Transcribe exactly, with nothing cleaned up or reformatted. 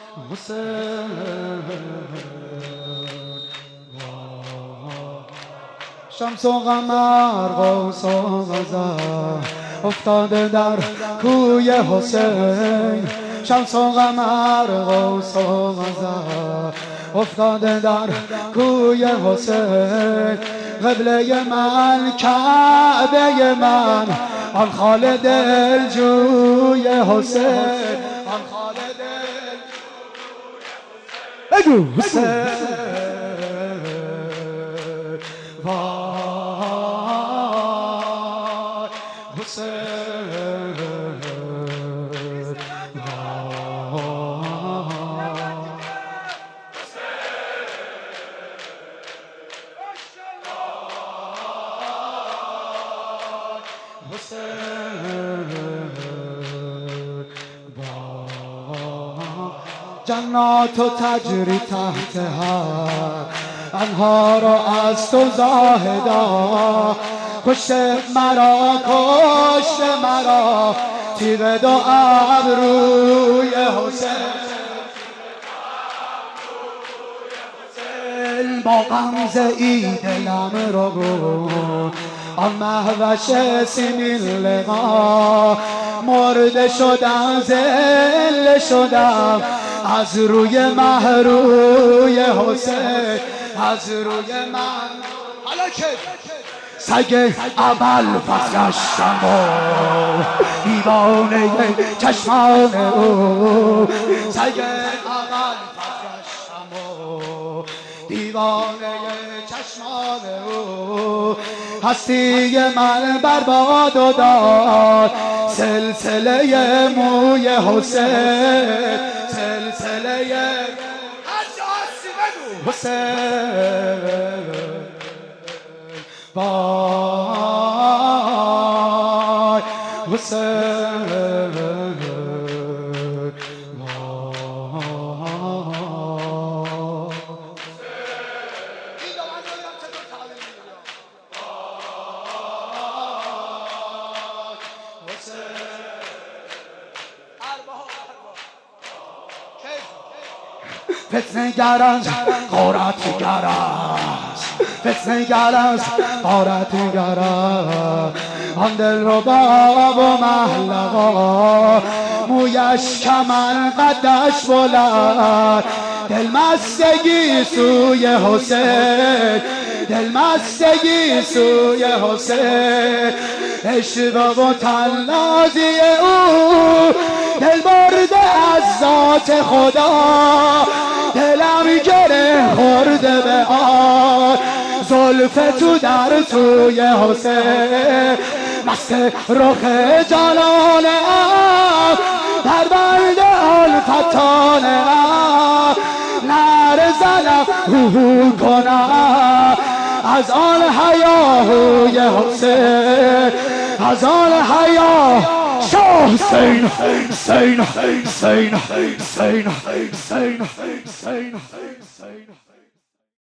حسین شمس و قمر قوس و قزح افتاده در کوی حسین شمس و قمر قوس و قزح افتاده در کوی حسین قبله من کعبه من آن خال دلجوی حسین آن خال دلجوی حسین بگو حسین وای حسین جنات و تجری تحتها انهار از تو زاهدا کشت مرا کشت مرا تیغ دو ابروی حسین با غمزه ای دلم رو بود آن مهوش سیمین لقا مرده شدم ذل شدم از روی مهروی حسین از روی من حالا که سگ اول پس گشتم و دیوانه چشمان او سگ اول پس گشتم و دیوانه چشمان او هستی من برباد و داد سلسله موی حسین سلسله حسین وای حسین فتنه گرز غارت گرز فتنه گرز غارت گرز آن دل رو باب و محلقا مویش کمر قدش بلند دل مستگی سوی حسین دل مستگی سوی حسین عشق و تنازی او دل برده از ذات خدا دلم گره خورده به آن زلف تو در توی حسین مست رخ جلال ام در بند الفتان ام نر زنم هو کنم از آن حیاهوی حسین از آن حیا شاه حسین حسین حسین حسین حسین حسین حسین